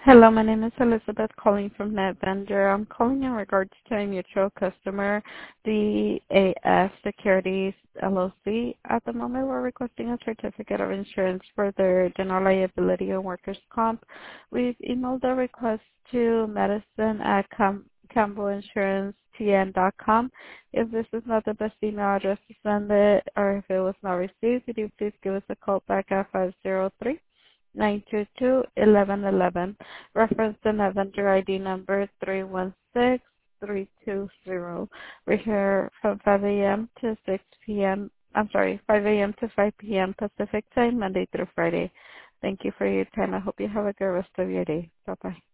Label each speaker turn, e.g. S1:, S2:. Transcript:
S1: Hello, my name is Elizabeth calling from NetVendor. I'm calling in regards to a mutual customer, the AF Securities LLC. At the moment, we're requesting a certificate of insurance for their general liability and workers' comp. We've emailed the request to medicine@campbellinsurancetn.com. If this is not the best email address to send it, or if it was not received, could you please give us a call back at 503-922-1111. Reference the Nevender ID number 316320. We're here from 5 a.m. to 6 p.m. 5 a.m. to 5 p.m. Pacific time, Monday through Friday. Thank you for your time. I hope you have a good rest of your day. Bye-bye.